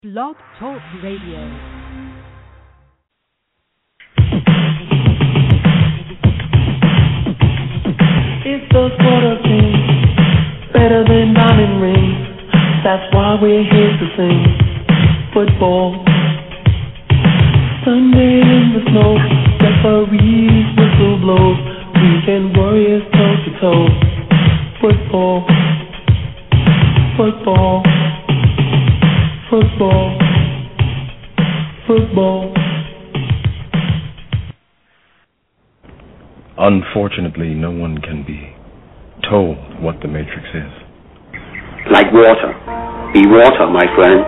Blog Talk Radio. It's those quarter things, better than diamond rings. That's why we're here to sing football. Sunday in the snow, referees whistle blow. Weekend warriors toe to toe. Football, football, football, football. Unfortunately, no one can be told what the Matrix is. Like water. Be water, my friend.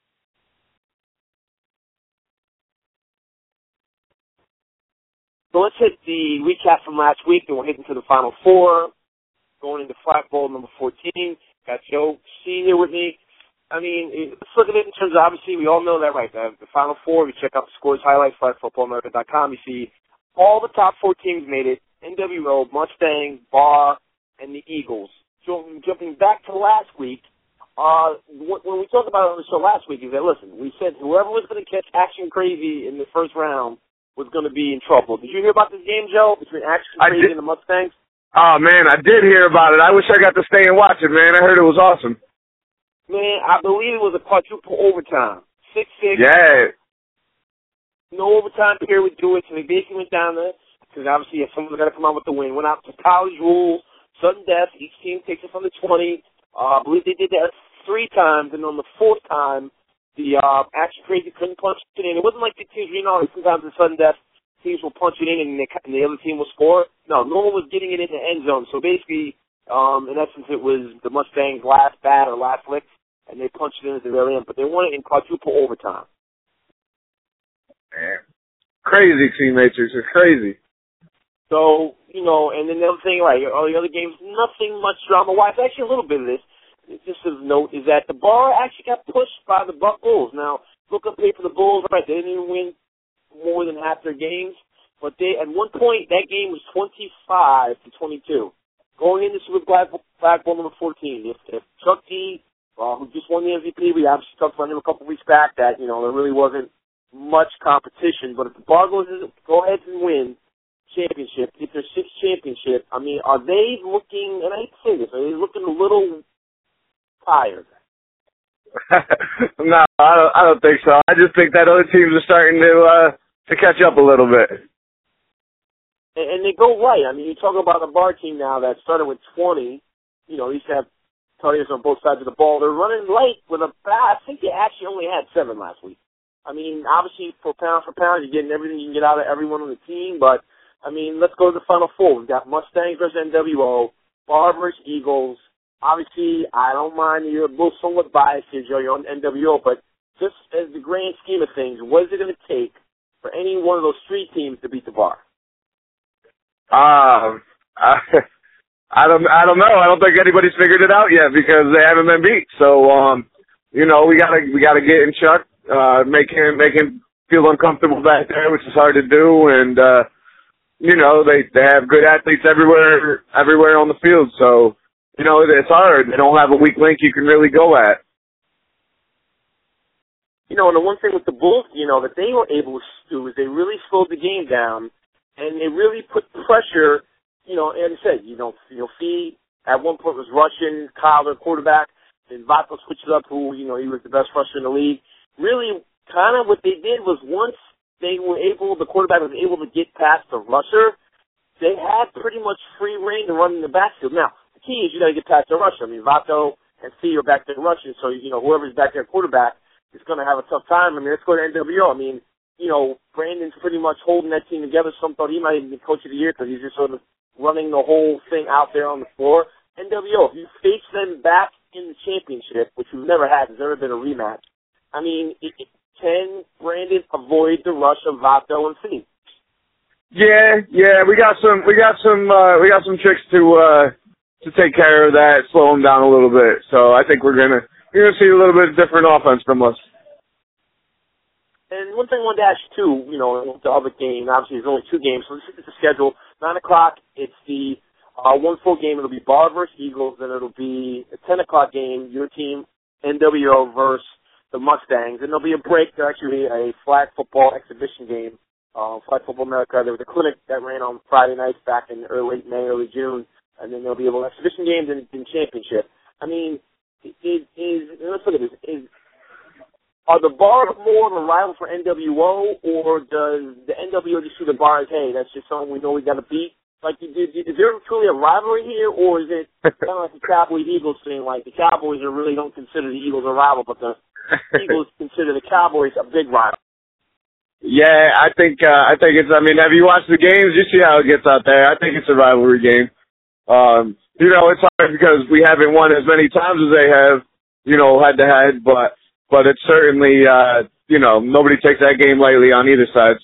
So let's hit the recap from last week, and we'll hit into the Final Four. Going into Flag Bowl number 14. Got Joe Sr. with me. I mean, let's look at it in terms of, obviously, we all know that, right? The Final Four, we check out the scores, highlights, flagfootballamerica.com. You see all the top four teams made it. NWO, Mustang, Bar, and the Eagles. So jumping back to last week, when we talked about it on the show last week, is that, listen, we said whoever was going to catch Action Crazy in the first round was going to be in trouble. Did you hear about this game, Joe, between Action Crazy and the Mustangs? Oh, man, I did hear about it. I wish I got to stay and watch it, man. I heard it was awesome. Man, I believe it was a quadruple overtime. 6-6. Yeah. No overtime period would do it, so they basically went down there, because obviously if someone's got to come out with the win. Went out to college rules, sudden death. Each team takes it from the 20. I believe they did that 3 times, and on the 4th time, the Action Crazy couldn't punch it in. It wasn't like the teams, sometimes in sudden death, teams will punch it in and the other team will score. No one was getting it in the end zone. So basically, in essence, it was the Mustangs' last bat or last lick, and they punched it in at the very end. But they won it in quadruple overtime. Man. Crazy teammates. It's crazy. So, and then the other thing, right, all the other games, nothing much drama-wise. Actually, a little bit of this, just of note, is that the Bar actually got pushed by the Buck Bulls. Now, look up here for the Bulls, right, they didn't even win more than half their games, but at one point, that game was 25-22. Going into Super Flag Bowl number 14, if Chuck D, who just won the MVP, we obviously talked about him a couple weeks back, that, there really wasn't much competition, but if the Bar go ahead and win championship, get their 6th championship, I mean, are they looking, and I hate to say this, are they looking a little tired? No, I don't think so. I just think that other teams are starting to catch up a little bit. And they go right. I mean, you talk about the Bar team now that started with 20. They used to have players on both sides of the ball. They're running light with I think they actually only had 7 last week. I mean, obviously, for pound, you're getting everything you can get out of everyone on the team. But, I mean, let's go to the Final Four. We've got Mustangs versus NWO, Bar versus Eagles. Obviously, I don't mind, you're a little somewhat biased here, Joe, you're on NWO, but just as the grand scheme of things, what is it going to take for any one of those 3 teams to beat the Bar? I don't know. I don't think anybody's figured it out yet because they haven't been beat. So, we gotta get in Chuck, make him feel uncomfortable back there, which is hard to do, and they have good athletes everywhere on the field. So, it's hard. They don't have a weak link you can really go at. And the one thing with the Bulls, that they were able to do is they really slowed the game down, and they really put pressure, and I said, Fee at one point was rushing Kyle, their quarterback, and Vato switched it up, who, he was the best rusher in the league. Really, kind of what they did was once the quarterback was able to get past the rusher, they had pretty much free reign to run in the backfield. Now, the key is you got to get past the rusher. I mean, Vato and Fee are back there rushing, so, whoever's back there quarterback is going to have a tough time. I mean, let's go to NWO. I mean, Brandon's pretty much holding that team together. Some thought he might even be coach of the year because he's just sort of running the whole thing out there on the floor. NWO, if you face them back in the championship, which we've never had, there's never been a rematch, I mean, can Brandon avoid the rush of Vato and Fee? Yeah, we got some tricks to take care of that, slow them down a little bit. So I think we're gonna see a little bit of different offense from us. And one thing I wanted to ask you, too, the other game, obviously there's only 2 games, so let's look at the schedule. 9 o'clock, it's the 1 full game. It'll be Bar versus Eagles, then it'll be a 10 o'clock game, your team, NWO versus the Mustangs, and there'll be a break. There'll actually be a flag football exhibition game, Flag Football America. There was a clinic that ran on Friday nights back in late May, early June, and then there'll be a little exhibition games and championship. I mean, let's look at this. Are the Bar more of a rival for NWO, or does the NWO just see the Bar as, hey, that's just something we know we got to beat? Like, is there truly a rivalry here, or is it kind of like the Cowboys-Eagles thing? Like, the Cowboys really don't consider the Eagles a rival, but the Eagles consider the Cowboys a big rival. Yeah, I think it's, I mean, have you watched the games? You see how it gets out there. I think it's a rivalry game. You know, it's hard because we haven't won as many times as they have, you know, head to head, but it's certainly, you know, nobody takes that game lightly on either side.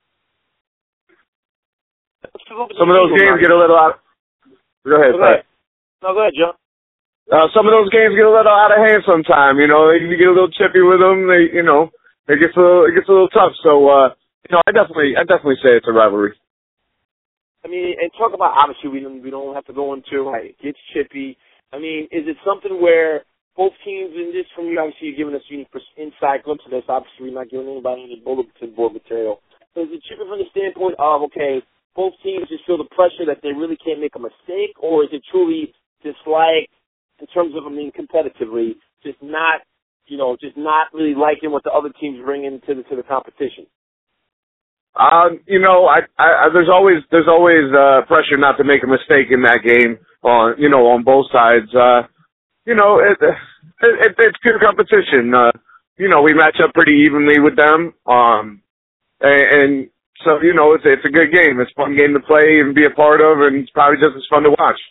Some of those games get a little out. Go ahead, Pat. No, go ahead, Joe. Some of those games get a little out of hand sometime. You know, you get a little chippy with them. It gets a little tough. So, you know, I definitely say it's a rivalry. I mean, and talk about, obviously we don't have to go into like it gets chippy. I mean, is it something where both teams, in this from you, obviously you're giving us unique inside glimpse of this. Obviously, we're not giving anybody any bulletin board material. So is it chippy from the standpoint of, okay, both teams just feel the pressure that they really can't make a mistake, or is it truly just like, in terms of, I mean, competitively, just not really liking what the other teams bring into the competition? You know, there's always pressure not to make a mistake in that game on both sides. You know, it's good competition. You know, we match up pretty evenly with them. And so, you know, it's a good game. It's a fun game to play and be a part of, and it's probably just as fun to watch.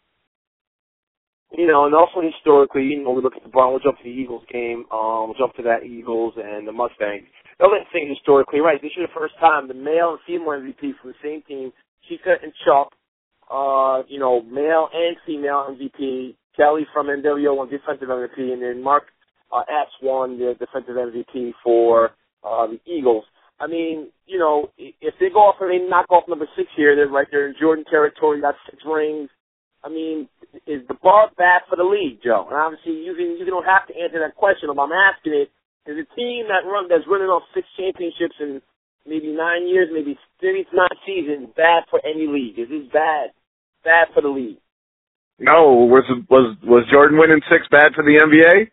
You know, and also historically, you know, we look at the Bar, we'll jump to the Eagles game, we'll jump to that Eagles and the Mustangs. The other thing historically, right, this is the first time the male and female MVP from the same team, Chica and Chuck, you know, male and female MVP, Kelly from NWO won defensive MVP, and then Mark S won the defensive MVP for the Eagles. I mean, you know, if they go off and they knock off number 6 here, they're in Jordan territory, got 6 rings. I mean, is the Bar bad for the league, Joe? And obviously, you don't have to answer that question. If I'm asking it, is a team that's running off 6 championships in maybe 9 years, maybe 9 seasons, bad for any league? Is this bad for the league? No, was Jordan winning 6 bad for the NBA?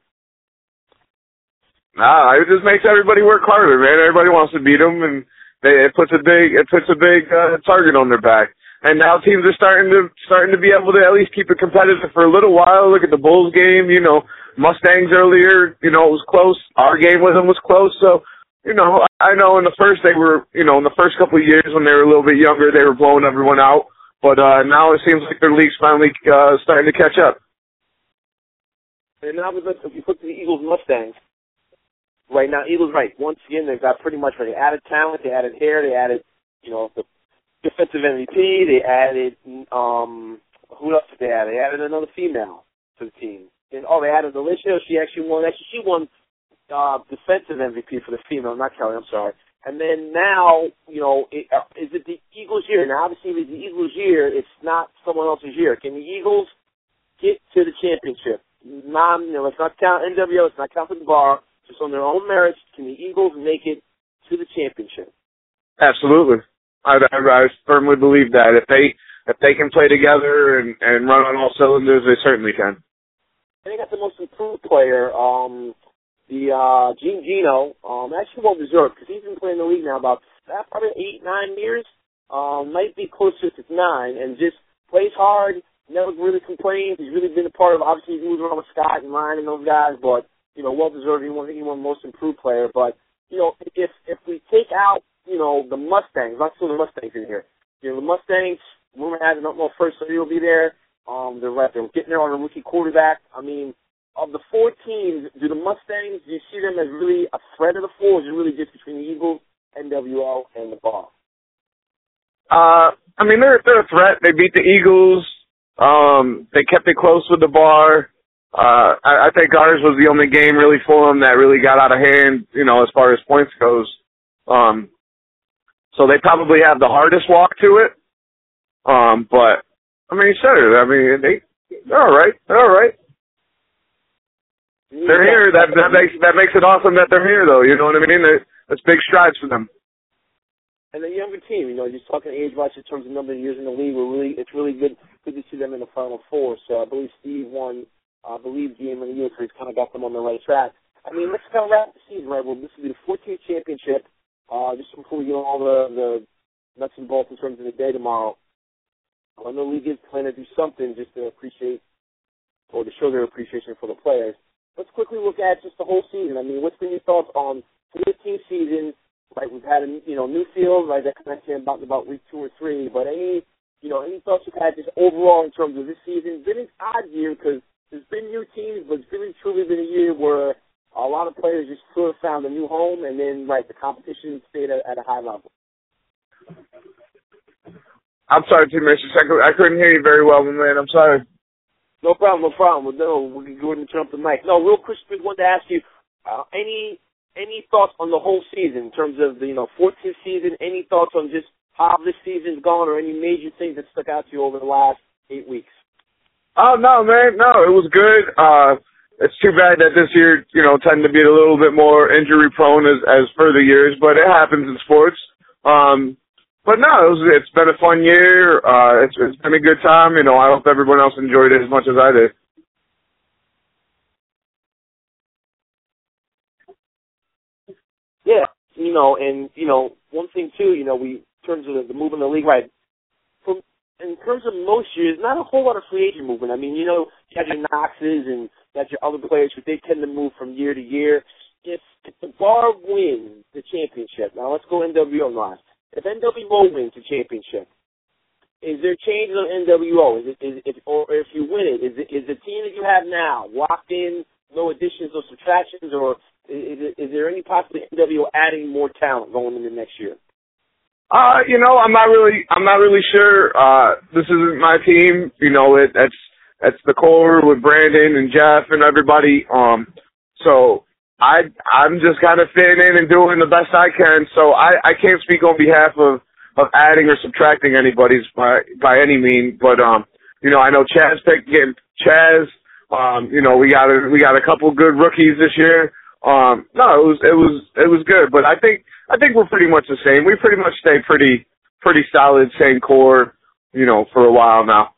Nah, it just makes everybody work harder, man. Everybody wants to beat them, and it puts a big target on their back. And now teams are starting to be able to at least keep it competitive for a little while. Look at the Bulls game, you know, Mustangs earlier, you know, it was close. Our game with them was close. So, you know, I know in the first couple of years when they were a little bit younger, they were blowing everyone out. But now it seems like their league's finally starting to catch up. And now if you look to the Eagles and Mustangs, right now, Eagles, right, once again, they've got pretty much ready. They added talent, they added hair, they added, you know, the defensive MVP, they added, who else did they add? They added another female to the team. And, they added Alicia. She won defensive MVP for the female, not Kelly, I'm sorry. And then now, you know, is it the Eagles' year? Now, obviously, if it's the Eagles' year, it's not someone else's year. Can the Eagles get to the championship? You know, let's not count NWO, let's not count the Bar. Just on their own merits, can the Eagles make it to the championship? Absolutely. I firmly believe that. If they can play together and run on all cylinders, they certainly can. I think that's the most improved player. Gino, actually well deserved because he's been playing the league now about probably 8-9 years. Might be closer to 9, and just plays hard. Never really complains. He's really been a part of. Obviously, he moves around with Scott and Ryan and those guys, but you know, well deserved. He won most improved player. But you know, if we take out, you know, the Mustangs, let's throw the Mustangs in here. You know, the Mustangs, rumor has it, don't know first, so he'll be there. They're getting there on a rookie quarterback. I mean, of the 4 teams, do the Mustangs, do you see them as really a threat of the 4, or is it really just between the Eagles, NWO, and the Bar? I mean, they're a threat. They beat the Eagles. They kept it close with the Bar. I think ours was the only game really for them that really got out of hand, you know, as far as points goes. So they probably have the hardest walk to it. But, I mean, sure. I mean, they're all right. They're all right. they're here. That makes it awesome that they're here, though. You know what I mean? That's big strides for them. And the younger team, just talking age-wise in terms of number of years in the league, it's really good to see them in the Final Four. So I believe Steve won, Game of the Year, so he's kind of got them on the right track. I mean, let's kind of wrap the season, right? Well, this will be the 14th championship. Just before we get on all the nuts and bolts in terms of the day tomorrow, I know the league is planning to do something just to appreciate or to show their appreciation for the players. Let's quickly look at just the whole season. I mean, what's been your thoughts on the 15th season? Right, we've had a new field, right? That connected about week 2 or 3. But any thoughts you've had just overall in terms of this season? It's been an odd year because there's been new teams, but it's really truly been a year where a lot of players just sort of found a new home, and then the competition stayed at a high level. I'm sorry, Team Matrix. I couldn't hear you very well, man. I'm sorry. No problem. We can go ahead and turn up the mic. No, real quick, I wanted to ask you any thoughts on the whole season in terms of the 14th season? Any thoughts on just how this season's gone, or any major things that stuck out to you over the last 8 weeks? Oh no, man, no, it was good. It's too bad that this year, tended to be a little bit more injury prone as further years, but it happens in sports. But no, it's been a fun year. It's been a good time. I hope everyone else enjoyed it as much as I did. Yeah, one thing too, in terms of the movement of the league, right? In terms of most years, not a whole lot of free agent movement. I mean, you have your Knoxes and you have your other players, but they tend to move from year to year. If the Bar wins the championship, now let's go NWO last. If NWO wins the championship, is there changes on NWO? Or if you win it, is the team that you have now locked in, no additions or subtractions, or is there any possibility NWO adding more talent going into next year? I'm not really sure. This isn't my team. That's the core with Brandon and Jeff and everybody. So I'm just kind of fitting in and doing the best I can. So I can't speak on behalf of adding or subtracting anybody's by any means. But I know Chaz picked getting Chaz. We got a couple good rookies this year. No, it was good, but I think we're pretty much the same. We pretty much stay pretty solid, same core, for a while now.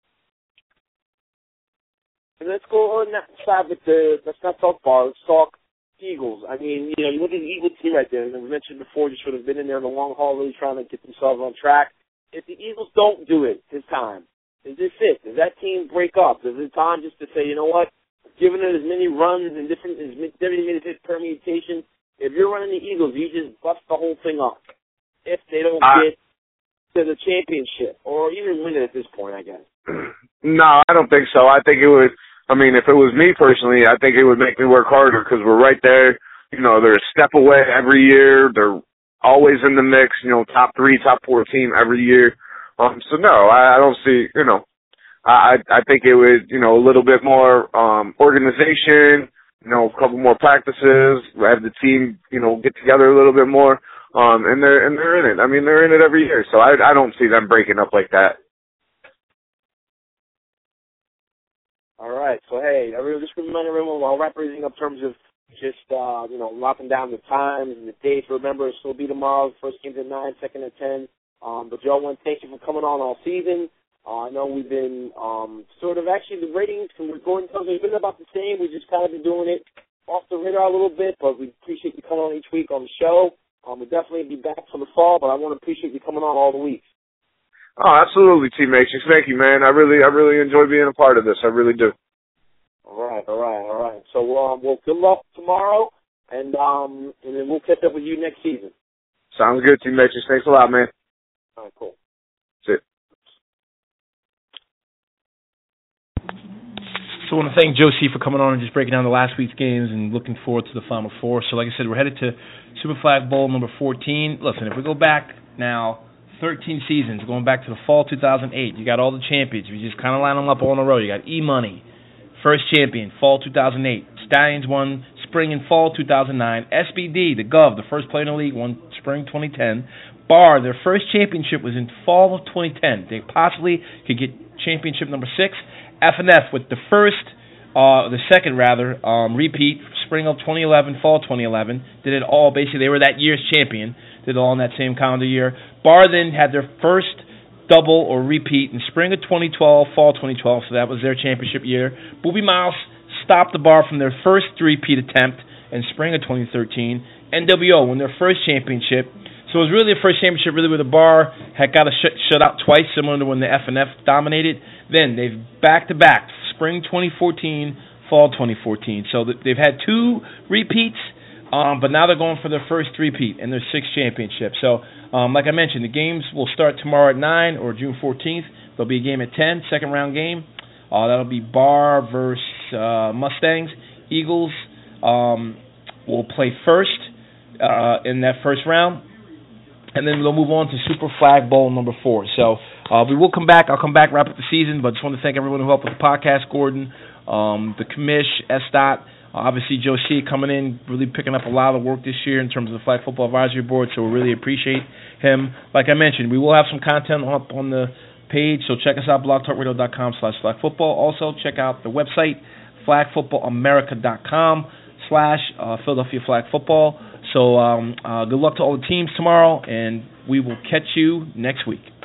And let's go on that side with let's not talk Bar, let's talk Eagles. I mean, you look at the Eagles team right there, and we mentioned before, just sort of been in there in the long haul, really trying to get themselves on track. If the Eagles don't do it this time, is this it? Does that team break up? Is it time just to say, you know what? Giving it as many runs and different permutations, if you're running the Eagles, you just bust the whole thing up. If they don't get to the championship, or even win it at this point, I guess. No, I don't think so. I think it would. I mean, if it was me personally, I think it would make me work harder because we're right there. They're a step away every year. They're always in the mix. Top 3, top 4 team every year. So no, I don't see. I think it would, a little bit more organization, a couple more practices, have the team, get together a little bit more, and they're in it. I mean, they're in it every year, so I don't see them breaking up like that. All right, so hey, just remind everyone, I'll wrap everything up in terms of just locking down the times and the dates. Remember, it'll still be tomorrow. First game's at 9, second at 10. But Joe, I want to thank you for coming on all season. I know we've been the ratings from Gordon Tells have been about the same. We've just kind of been doing it off the radar a little bit, but we appreciate you coming on each week on the show. We'll definitely be back for the fall, but I want to appreciate you coming on all the weeks. Oh, absolutely, Team Matrix. Thank you, man. I really enjoy being a part of this. I really do. All right. So we'll good luck tomorrow, and then we'll catch up with you next season. Sounds good, Team Matrix. Thanks a lot, man. All right, cool. That's it. So I want to thank Joe C. for coming on and just breaking down the last week's games and looking forward to the Final Four. So like I said, we're headed to Super Flag Bowl number 14. Listen, if we go back now 13 seasons, going back to the fall 2008, you got all the champions. You just kind of line them up all in a row. You got E-Money, first champion, fall 2008. Stallions won spring and fall 2009. SBD, the Gov, the first player in the league, won spring 2010. Bar, their first championship was in fall of 2010. They possibly could get championship number 6. F&F with the first the second repeat, spring of 2011, fall 2011. Did it all, basically, they were that year's champion. Did it all in that same calendar year. Bar then had their first double or repeat in spring of 2012, fall 2012, so that was their championship year. Boobie Miles stopped the Bar from their first three-peat attempt in spring of 2013. NWO won their first championship. So it was really the first championship really where the Bar had got shut out twice, similar to when the FNF dominated. Then they've back-to-back, spring 2014, fall 2014. So they've had two repeats, but now they're going for their first three-peat and their sixth championship. So, like I mentioned, the games will start tomorrow at 9 or June 14th. There'll be a game at 10, second-round game. That'll be Bar versus Mustangs. Eagles will play first in that first round. And then we'll move on to Super Flag Bowl number 4. So we will come back. I'll come back, wrap up the season, but just want to thank everyone who helped with the podcast, Gordon, the commish, S-Dot, obviously Joe C. coming in, really picking up a lot of the work this year in terms of the Flag Football Advisory Board, so we really appreciate him. Like I mentioned, we will have some content up on the page, so check us out, blogtalkradio.com/flagfootball. Also, check out the website, flagfootballamerica.com/Philadelphia Flag Football. So good luck to all the teams tomorrow, and we will catch you next week.